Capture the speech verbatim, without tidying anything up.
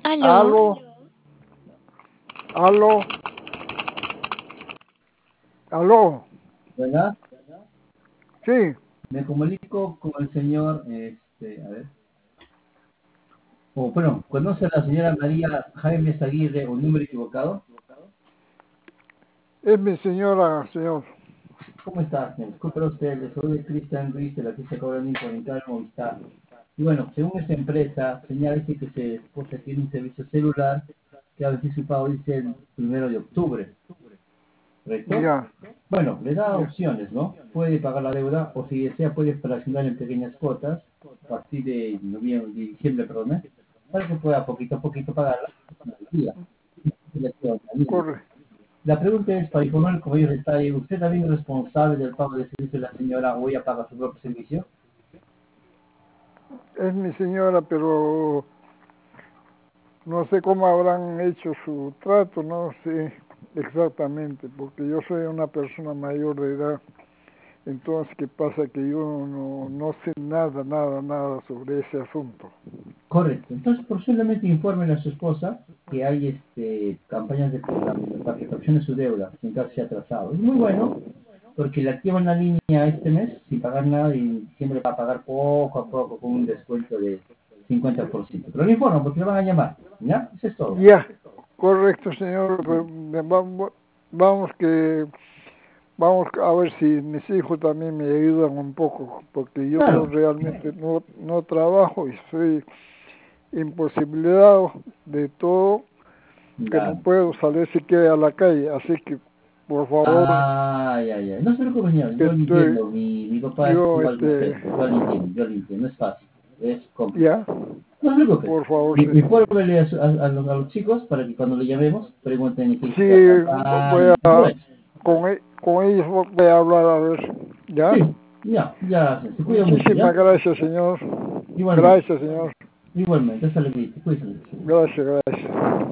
¿Aló? Aló, aló, aló, ¿Verdad? sí, Me comunico con el señor, este, a ver. Oh, bueno, ¿conoce a la señora María Jaime Aguirre o número equivocado? es mi señora, señor. ¿Cómo está, señor? Disculpe usted, le soy Cristian Ruiz de la que se acaba de comunicar Movistar. Y bueno, según esta empresa, señala dice que se esposa tiene un servicio celular que a veces su pago dice el primero de octubre, ¿correcto? Ya, Bueno, le da ya, opciones, ¿no? Puede pagar la deuda o si desea puede fraccionar en pequeñas cuotas a partir de noviembre, de diciembre, perdón, ¿eh? Para que pueda poquito a poquito pagarla. corre. La pregunta es, para informar como ellos está ahí, ¿usted también es responsable del pago del servicio de la señora o ella paga su propio servicio? Es mi señora, pero no sé cómo habrán hecho su trato, no sé exactamente, porque yo soy una persona mayor de edad. Entonces, ¿qué pasa? Que yo no, no sé nada, nada, nada sobre ese asunto. Correcto. Entonces, posiblemente informen a su esposa que hay este, campañas de, para que fraccione su deuda sin caso sea atrasado. Es muy bueno porque le activan la línea este mes sin pagar nada y siempre va a pagar poco a poco con un descuento de cincuenta por ciento. Pero le informo porque le van a llamar. ¿Ya? Eso es todo. Ya, correcto, señor. Pues, vamos, vamos que vamos a ver si mis hijos también me ayudan un poco, porque yo Claro. realmente no no trabajo y soy imposibilitado de todo, que no Ya. puedo salir siquiera a la calle, así que por favor, Ah, ya, ya. No se preocupe, señor. que Yo lo estoy, entiendo. Mi, mi papá es yo igual que usted. este, Yo lo entiendo. Yo lo entiendo. No es fácil. Es ya, complicado. No se preocupe. por favor, Y sí. infórmele a, su- a, a los, a los chicos para que cuando le llamemos pregunten qué hizo la Sí, voy campaña. Todo a, eso. con, e- con ellos voy a hablar a ver, ¿ya? Sí. Ya, ya. Se cuida mucho, Muchísimas ¿ya? gracias, señor. Igualmente. Gracias, señor. Igualmente. Hasta luego. Cuídense. Gracias, gracias.